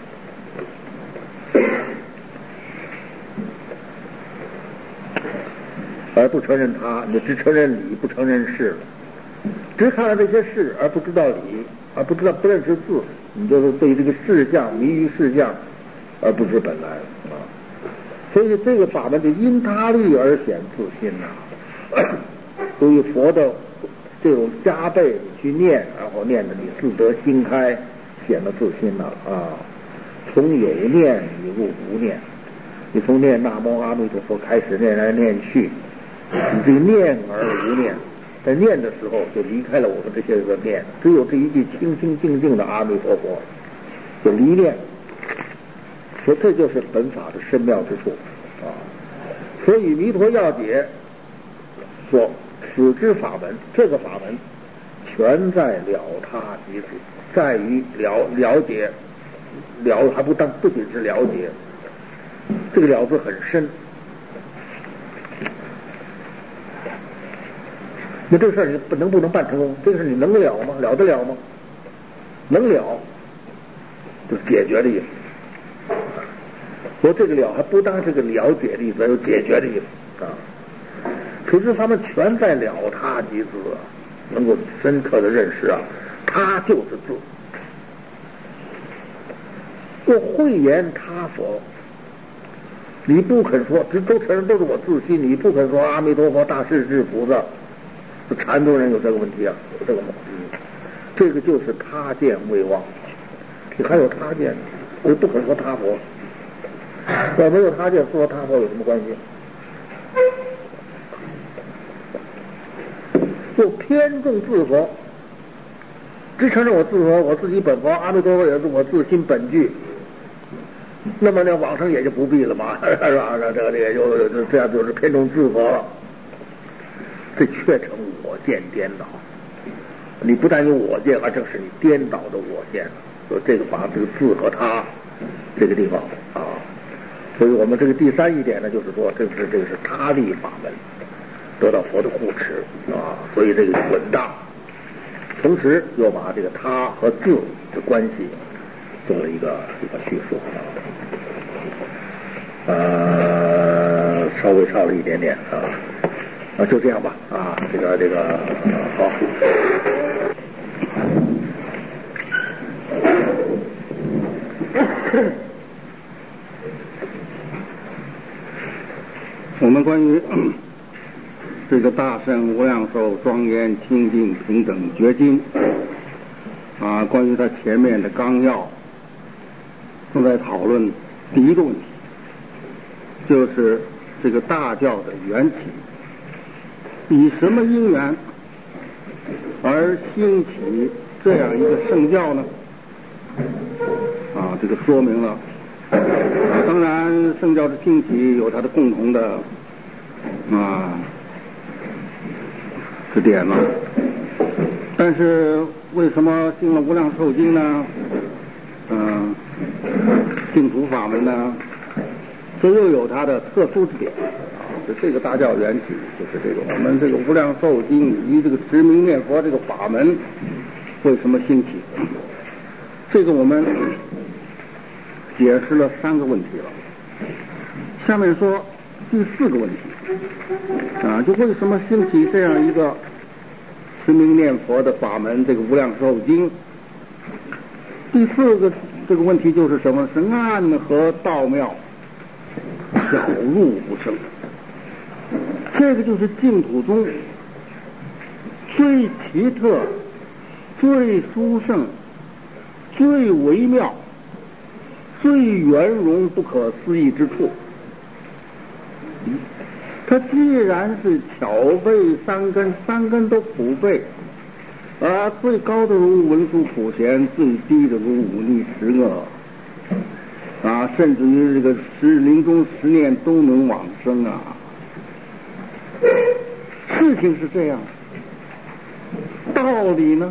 而不承认他，你只承认理，不承认事。只看到这些事而不知道理，而不知道不认识自，你就是对这个事相迷于事相，而不知本来啊。所以这个法门就因他力而显自心呐、啊。所以佛的这种加倍去念，然后念的你自得心开，显得自心了啊。从有念你入无念，你从念南无阿弥陀佛开始念来念去，你这个念而无念，在念的时候就离开了我们这些个念，只有这一句清清净净的阿弥陀佛，就离念。所以这就是本法的深妙之处啊。所以弥陀要解说此之法门，这个法门全在了他即止，在于了了解，了还不当不仅是了解，这个了字很深。那这个事儿你不能不能办成功？这个事你能了吗？了得了吗？能了，就是解决的意思。说这个了还不当这个了解的意思，有解决的意思啊。可是他们全在了他即自，能够深刻的认识啊，他就是自。我慧言他佛，你不肯说，这都承认都是我自心，你不肯说阿弥陀佛大势至菩萨，禅宗人有这个问题啊，有这个毛病。这个就是他见未忘，你还有他见，我不肯说他佛，我没有他见，说他佛有什么关系？就偏重自佛，只承认我自佛，我自己本佛，阿弥陀佛也是我自心本具。那么呢，往生也就不必了嘛，是吧？这个这个就这样就是偏重自佛了，这却成我见颠倒。你不但有我见，而正是你颠倒的我见。所以这个法，这个自和他这个地方啊，所以我们这个第三一点呢，就是说，这是这个是他力法门。得到佛的护持啊，所以这个稳当，同时又把这个他和自的关系做了一个一个叙述啊，呃，稍微差了一点点啊，啊，就这样吧啊，这个这个、呃、好。 我们关于这个大圣无量寿庄严清净平等觉经啊，关于它前面的纲要，正在讨论第一个问题，就是这个大教的缘起，以什么因缘而兴起这样一个圣教呢？啊，这个说明了，啊，当然圣教的兴起有它的共同的啊。是点了，但是为什么信了无量寿经呢？嗯、呃，净土法门呢，这又有它的特殊之点啊。这这个大教缘起就是这个我们这个无量寿经与这个持名念佛这个法门为什么兴起？这个我们解释了三个问题了。下面说第四个问题啊，就为什么兴起这样一个持名念佛的法门，这个无量寿经？第四个这个问题就是什么？是暗合道妙，巧入无声。这个就是净土宗最奇特、最殊胜、最微妙、最圆融不可思议之处。它既然是巧背三根，三根都普背，而最高的如文殊普贤，最低的如忤逆十恶，啊，甚至于这个十临终十念都能往生啊。事情是这样，道理呢？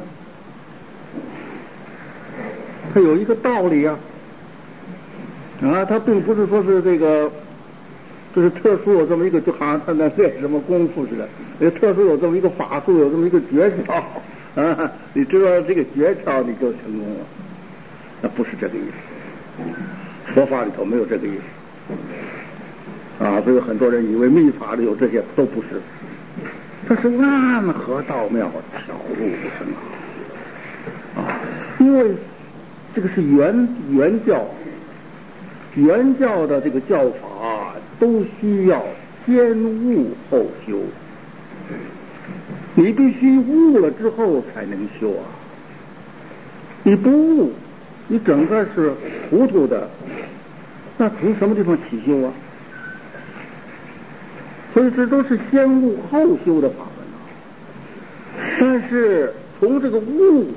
它有一个道理啊，啊，它并不是说是这个。就是特殊有这么一个，就好像他在练什么功夫似的，特殊有这么一个法术，有这么一个诀窍啊！你知道这个诀窍，你就成功了。那不是这个意思，佛法里头没有这个意思啊！所以很多人以为密法里有这些，都不是。它是暗合道妙，巧入无声啊！因为这个是原原教，原教的这个教法。都需要先悟后修，你必须悟了之后才能修啊！你不悟，你整个是糊涂的，那从什么地方起修啊？所以这都是先悟后修的法门啊。但是从这个悟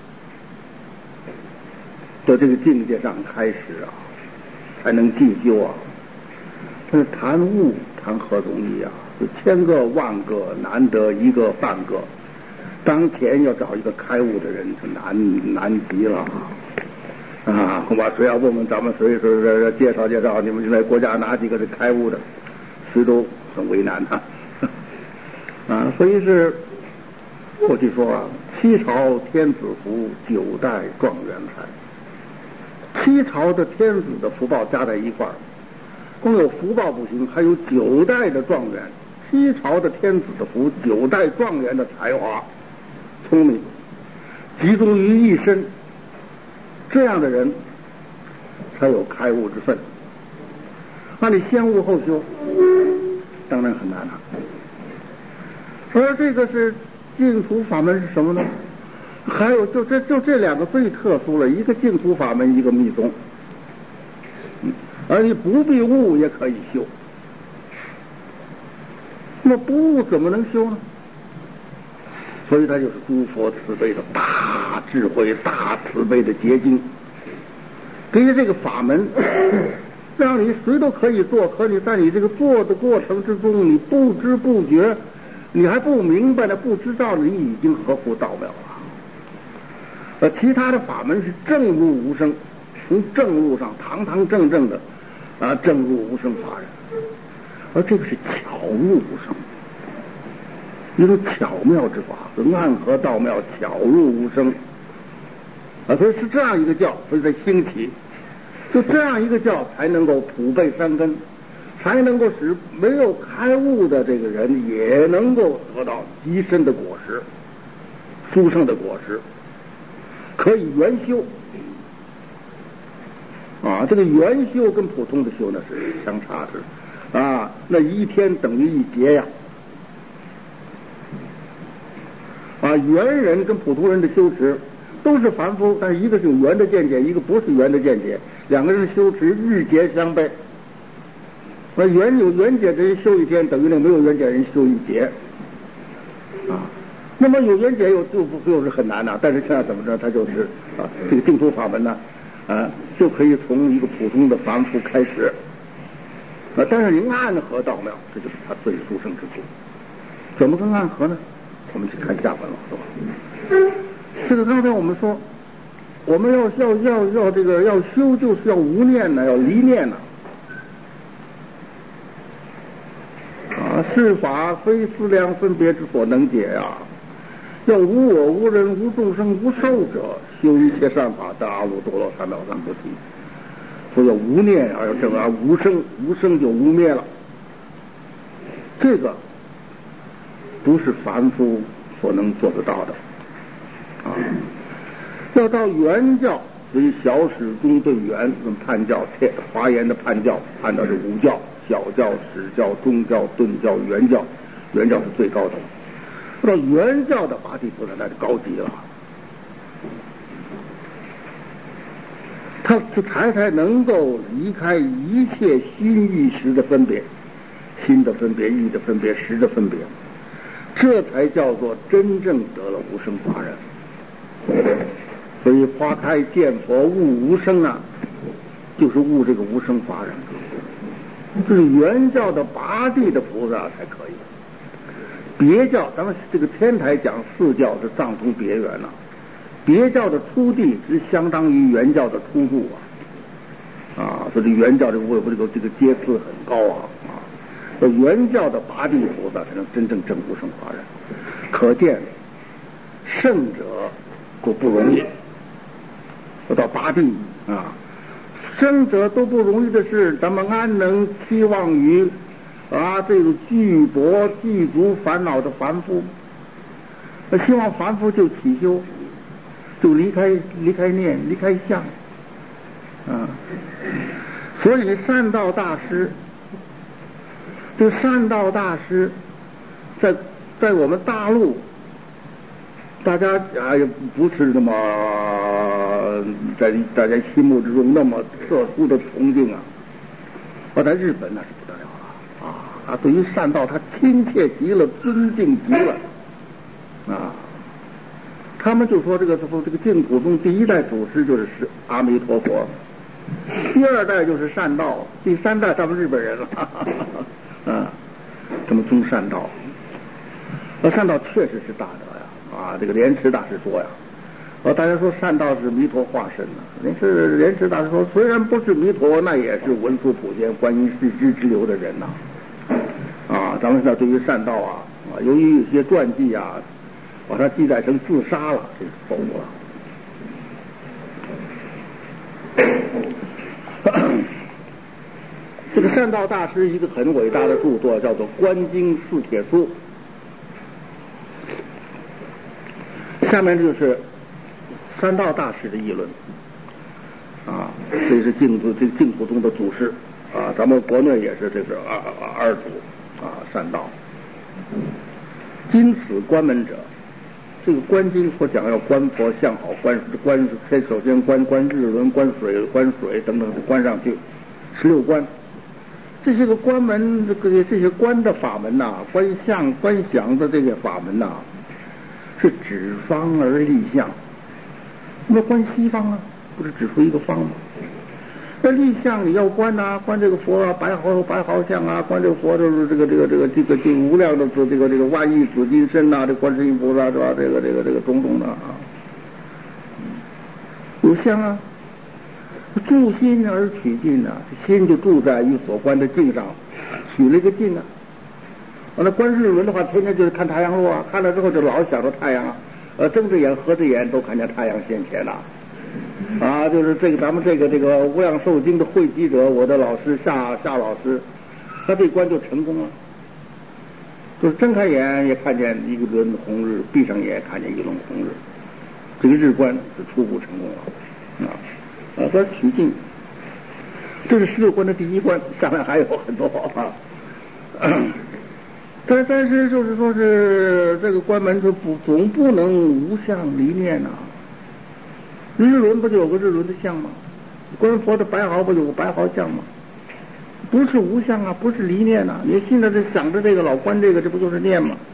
的这个境界上开始啊，才能进修啊。是谈悟谈何容易啊？就千个万个难得一个半个，当前要找一个开悟的人是难难极了啊！我把谁要问问咱们谁是介绍介绍，你们现在国家哪几个是开悟的，谁都很为难啊！啊，所以是过去说啊，七朝天子福，九代状元才。七朝的天子的福报加在一块儿。光有福报不行，还有九代的状元，七朝的天子的福，九代状元的才华、聪明，集中于一身，这样的人才有开悟之分。那你先悟后修，当然很难了。而这个是净土法门是什么呢？还有就这就这两个最特殊了，一个净土法门，一个密宗。而你不必悟也可以修，那么不悟怎么能修呢？所以它就是诸佛慈悲的大智慧、大慈悲的结晶，给你这个法门，让你谁都可以做，可你在你这个做的过程之中，你不知不觉，你还不明白呢，不知道你已经合乎道妙了。而其他的法门是正入无声，从正路上堂堂正正的。啊，正入无声法人，而这个是巧入无声，一种巧妙之法，是暗合道妙，巧入无声啊，所以是这样一个教，所以在兴起，就这样一个教才能够普被三根，才能够使没有开悟的这个人也能够得到极深的果实，殊胜的果实，可以圆修。啊，这个圆修跟普通的修呢是相差的，啊，那一天等于一劫呀，啊，圆人跟普通人的修持都是凡夫，但是一个是有圆的见解，一个不是圆的见解，两个人修持日劫相悖。那圆有圆解的人修一天，等于那没有圆解的人修一劫，啊，那么有圆解又就不就是很难的、啊，但是现在怎么着，他就是啊，这个净土法门呢。啊，就可以从一个普通的凡夫开始，啊，但是您暗合道妙，这就是他最殊胜之处。怎么个暗合呢？我们去看下文了，是吧？这个刚才我们说，我们要要要要这个要修，就是要无念呢，要离念呢。啊，是法非思量分别之所能解呀、啊。要无我无人无众生无寿者，修一切善法得阿耨多罗三藐三菩提。所以无念啊，要正啊，无生无生就无灭了这个不是凡夫所能做得到的啊！要到原教，所以小史中对原判教，华严的判教判到这五教：小教、史教、中教、顿教、原教。原教是最高等，到原教的八地菩萨那就高级了。他才才能够离开一切心意识的分别，心的分别、意的分别、识的分别，这才叫做真正得了无生法忍。所以花开见佛悟无生啊，就是悟这个无生法忍，这是原教的八地的菩萨才可以。别教，咱们这个天台讲四教是藏通别圆了、啊，别教的初地只相当于原教的初度啊，啊，所以原教这个这个这个阶次很高啊啊，那原教的八地菩萨才能真正证无生法忍，可见圣者都不容易，说到八地啊，圣者都不容易的事，咱们安能期望于？啊，这个具薄具足烦恼的凡夫，希望凡夫就起修，就离开离开念，离开相，啊，所以善道大师，这个善道大师，在在我们大陆，大家啊也不是那么在大家心目之中那么特殊的崇敬啊，而在日本那是不得了。啊，对于善道他亲切极了，尊敬极了啊！他们就说这个这个净土宗第一代祖师就是是阿弥陀佛，第二代就是善道，第三代他们日本人了啊！他们宗善道，那善道确实是大德呀啊！这个莲池大师说呀，啊，大家说善道是弥陀化身呢，那是莲池大师说，虽然不是弥陀，那也是文殊普贤观音世之之流的人呐。啊，咱们呢对于善道啊，啊，由于有些传记啊，把它记载成自杀了，这是错误了。这个善道大师一个很伟大的著作叫做《观经四帖书》，下面就是善道大师的议论啊，这是净土这净土宗的祖师啊，咱们国内也是这个二二祖。啊，善道，今此观门者，这个观经所讲要观佛像好，观观先首先观观日轮、观水、观水等等观上去，十六观，这些个观门这个这些观的法门呐、啊，观相观想的这个法门呐、啊，是指方而立相。那么观西方啊，不是指出一个方吗？那立相你要观呐、啊，观这个佛啊，白毫白毫相啊，观这个佛就是这个这个这个这个这个无量的这这个这个万亿紫金身呐、啊，这观世音菩萨是吧？这个这个这个种种的啊，有相啊，住心而取境啊，心就住在于所观的境上，取了一个境啊。完了观日轮的话，天天就是看太阳落啊，看了之后就老想着太阳啊，呃，睁着眼合着眼都看见太阳现前了。啊，就是这个咱们这个这个无量寿经的汇集者，我的老师夏夏老师，他这关就成功了，就是睁开眼也看见一轮红日，闭上眼也看见一轮红日，这个日观是初步成功了啊啊！说取境，这是十六观的第一关，下面还有很多啊。但但是就是说是这个关门就不总不能无相离念呐、啊。日轮不就有个日轮的相吗？观佛的白毫不有个白毫相吗？不是无相啊，不是离念啊！你现在这想着这个老观这个，这不就是念吗？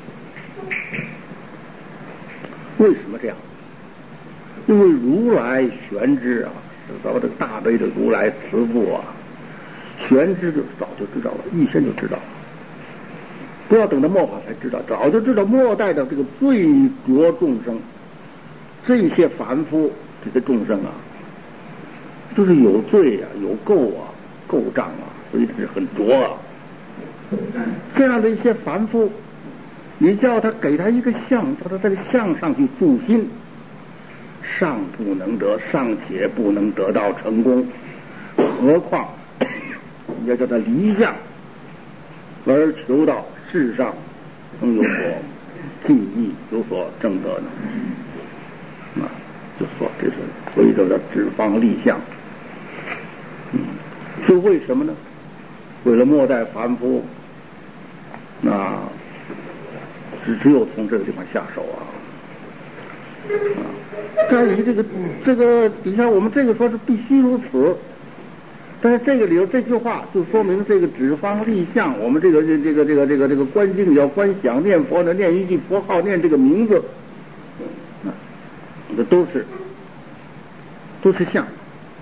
为什么这样？因为如来玄知啊，咱们这个大悲的如来慈父啊，玄知就早就知道了，一生就知道了，不要等到末法才知道，早就知道末代的这个罪浊众生，这些凡夫。这些众生啊，都是有罪啊，有垢啊，垢障啊，所以是很浊啊。这样的一些凡夫，你叫他给他一个相，叫他在相上去住心，尚不能得，尚且不能得到成功，何况你要叫他离相而求到世上能有所进益、有所正得呢？啊，就说这是所以这叫指方立相。嗯，是为什么呢？为了末代凡夫，那只只有从这个地方下手啊。啊，在于这个这个底下，我们这个说是必须如此。但是这个里头这句话就说明这个指方立相，我们这个这这个这个这个这个观经要观想，念佛呢念一句佛号，念这个名字，啊，这都是都是相。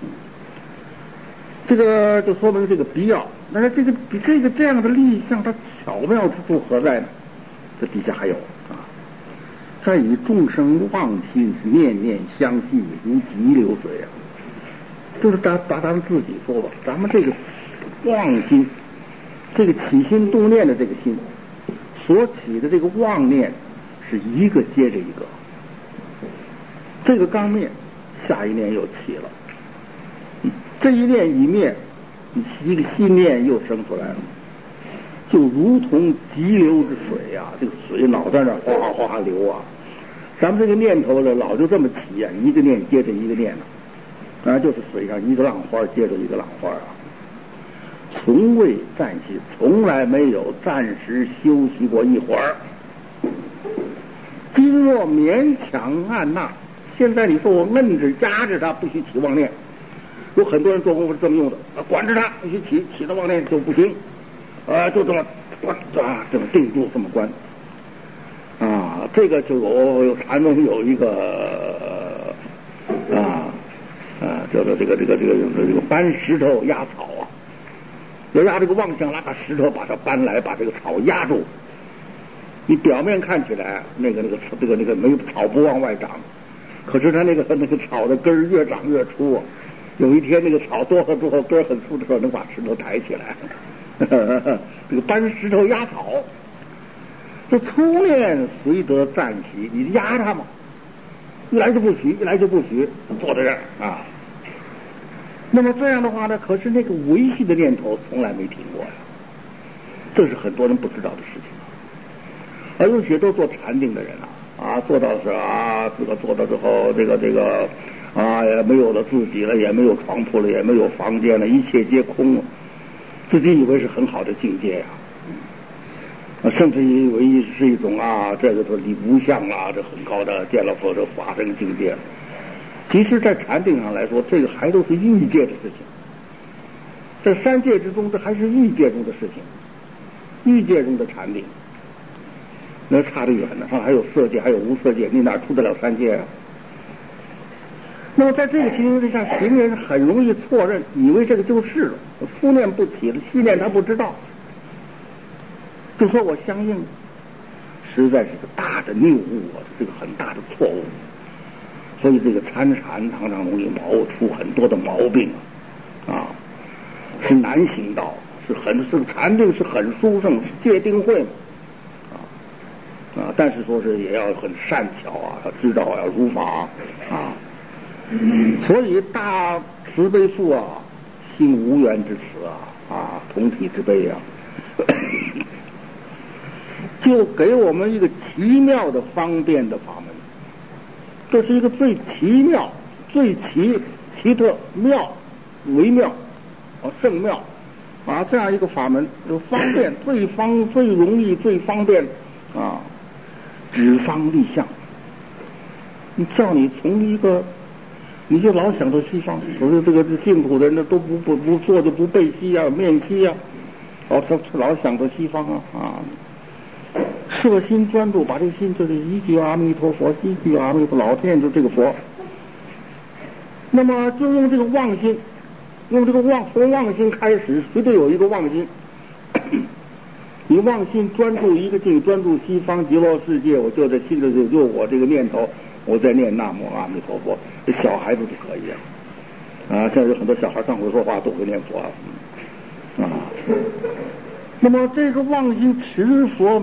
这个就说明这个必要。但是这个这个这样的立相，它巧妙之处何在呢？这底下还有啊，在以众生妄心是念念相续，如急流水啊。就是咱把咱们自己说吧，咱们这个妄心，这个起心动念的这个心，所起的这个妄念是一个接着一个，这个刚灭，下一念又起了，嗯、这一念一灭，一个新念又生出来了，就如同急流之水啊，这个水老在那哗哗哗哗流啊，咱们这个念头呢，老就这么起啊，一个念接着一个念呢、啊。那就是水上一个浪花接着一个浪花啊，从未暂息，从来没有暂时休息过一会儿。今若勉强按捺，现在你说我摁着压着它，不许起妄念。有很多人做功夫是这么用的，啊，管着它不许起，起了妄念就不行，啊，就这么关啊，这么定住，这么关。啊，这个就有有禅宗有一个啊。啊，叫做这个这个这个这个搬石头压草啊，要压这个妄想，拿把石头把它搬来，把这个草压住。你表面看起来那个那个这个那个没有草不往外长，可是它那个那个草的根儿越长越粗啊。有一天那个草多了之后，根儿很粗的时候，能把石头抬起来。这个搬石头压草，这初念随得暂息，你压它嘛。一来就不许，一来就不许，坐在这儿啊。那么这样的话呢，可是那个维系的念头从来没停过呀，这是很多人不知道的事情。而有许多做禅定的人啊，啊，做到是啊，这个做到之后，这个这个啊，也没有了自己了，也没有床铺了，也没有房间了，一切皆空了，自己以为是很好的境界呀、啊。甚至以为是一种啊，这个说离无相啊，这很高的见了佛的法身境界。其实，在禅定上来说，这个还都是欲界的事情。在三界之中，这还是欲界中的事情。欲界中的禅定，那差得远呢。上还有色界，还有无色界，你哪出得了三界啊？那么在这个情形之下，行人很容易错认，以为这个就是了。初念不起了，细念他不知道。就说我相应，实在是个大的谬误啊，是个很大的错误。所以这个参禅常常容易毛出很多的毛病啊，啊，是难行道，是很是禅定是很殊胜，是戒定慧嘛，啊啊，但是说是也要很善巧啊，要知道要如法啊，所以大慈悲父啊，心无缘之慈啊，啊，同体之悲啊。就给我们一个奇妙的方便的法门，这是一个最奇妙、最奇奇特妙微妙啊圣妙啊这样一个法门，就方便最方最容易最方便啊，指方立相。你叫你从一个，你就老想到西方，所以这个净土的人呢都不不不坐就不背西啊面西啊，哦他老想到西方啊啊。摄心专注，把这个心就是一句阿弥陀佛，一句阿弥陀，老天就这个佛。那么就用这个妄心，用这个妄从妄心开始，绝对有一个妄心。你妄心专注一个境，专注西方极乐世界，我就在心里就就我这个念头，我在念南无阿弥陀佛。这小孩子就可以啊，啊，现在有很多小孩上回说话都会念佛啊。啊，那么这个妄心持佛。